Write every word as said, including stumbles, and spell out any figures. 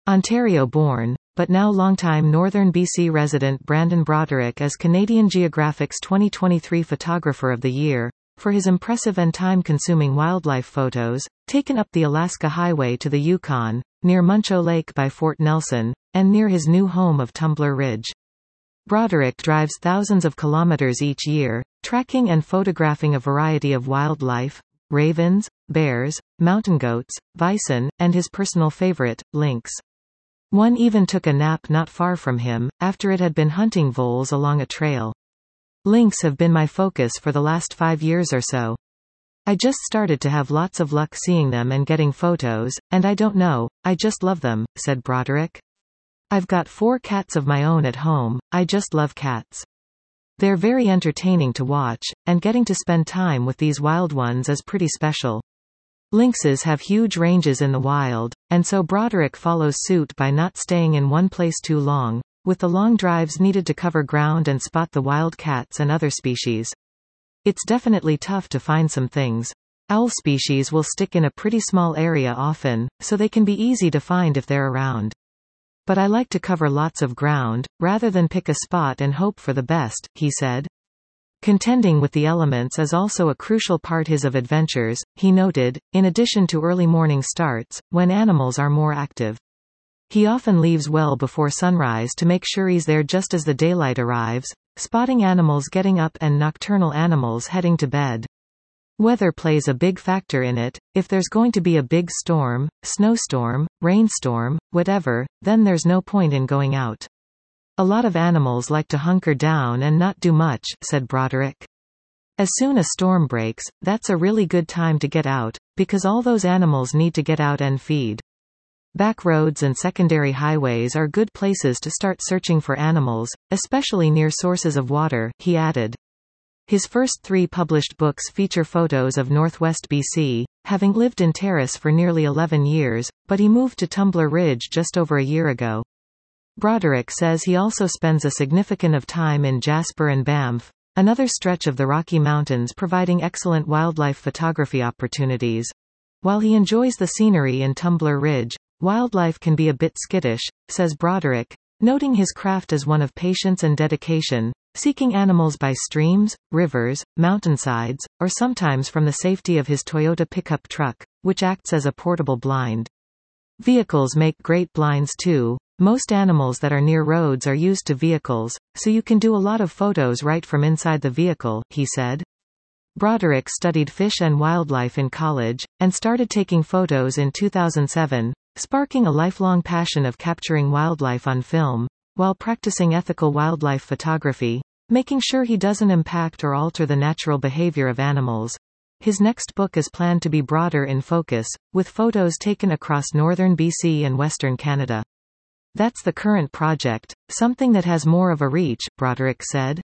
Ontario-born, but now longtime Northern B C resident Brandon Broderick is Canadian Geographic's twenty twenty-three Photographer of the Year, for his impressive and time-consuming wildlife photos, taken up the Alaska Highway to the Yukon, near Muncho Lake by Fort Nelson, and near his new home of Tumbler Ridge. Broderick drives thousands of kilometers each year, tracking and photographing a variety of wildlife, ravens, bears, mountain goats, bison, and his personal favorite, lynx. One even took a nap not far from him, after it had been hunting voles along a trail. Lynx have been my focus for the last five years or so. I just started to have lots of luck seeing them and getting photos, and I don't know, I just love them, said Broderick. I've got four cats of my own at home, I just love cats. They're very entertaining to watch, and getting to spend time with these wild ones is pretty special. Lynxes have huge ranges in the wild, and so Broderick follows suit by not staying in one place too long, with the long drives needed to cover ground and spot the wild cats and other species. It's definitely tough to find some things. Owl species will stick in a pretty small area often, so they can be easy to find if they're around. But I like to cover lots of ground, rather than pick a spot and hope for the best, he said. Contending with the elements is also a crucial part his of adventures, he noted, in addition to early morning starts, when animals are more active. He often leaves well before sunrise to make sure he's there just as the daylight arrives, spotting animals getting up and nocturnal animals heading to bed. Weather plays a big factor in it. If there's going to be a big storm, snowstorm, rainstorm, whatever, then there's no point in going out. A lot of animals like to hunker down and not do much, said Broderick. As soon as storm breaks, that's a really good time to get out, because all those animals need to get out and feed. Back roads and secondary highways are good places to start searching for animals, especially near sources of water, he added. His first three published books feature photos of Northwest B C, having lived in Terrace for nearly eleven years, but he moved to Tumbler Ridge just over a year ago. Broderick says he also spends a significant of time in Jasper and Banff, another stretch of the Rocky Mountains, providing excellent wildlife photography opportunities. While he enjoys the scenery in Tumbler Ridge, wildlife can be a bit skittish, says Broderick, noting his craft as one of patience and dedication, seeking animals by streams, rivers, mountainsides, or sometimes from the safety of his Toyota pickup truck, which acts as a portable blind. Vehicles make great blinds too. Most animals that are near roads are used to vehicles, so you can do a lot of photos right from inside the vehicle, he said. Broderick studied fish and wildlife in college, and started taking photos in two thousand seven, sparking a lifelong passion of capturing wildlife on film, while practicing ethical wildlife photography, making sure he doesn't impact or alter the natural behavior of animals. His next book is planned to be broader in focus, with photos taken across northern B C and western Canada. That's the current project, something that has more of a reach, Broderick said.